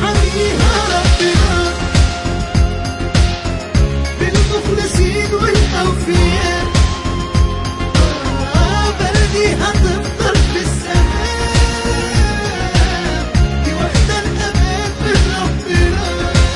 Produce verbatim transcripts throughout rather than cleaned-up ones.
حميها ربنا بالمخلصين والأوفياء. آه بلدي هتفضل في السماء، دي وحدة الأمان من ربنا.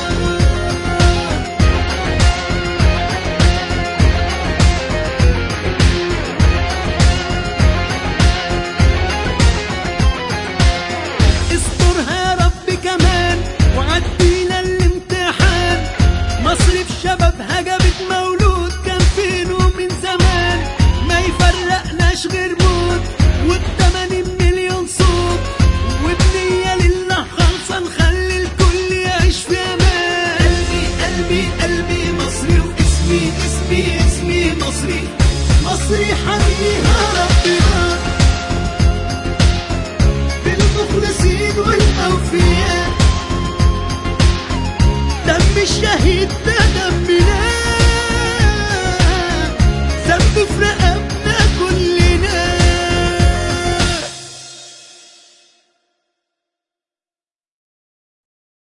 استرها يا رب كمان وعدينا الامتحان. مصر في شبابها جابت مولود كان فينه من زمان، ما يفرقناش غير موت وبتمانين مليون صوت، وبنية لله خالصة نخلي الكل يعيش في امان. قلبي قلبي قلبي مصري واسمي اسمي اسمي مصري، مصري حميها ربنا بالمخلصين والأوفياء. دم الشهيد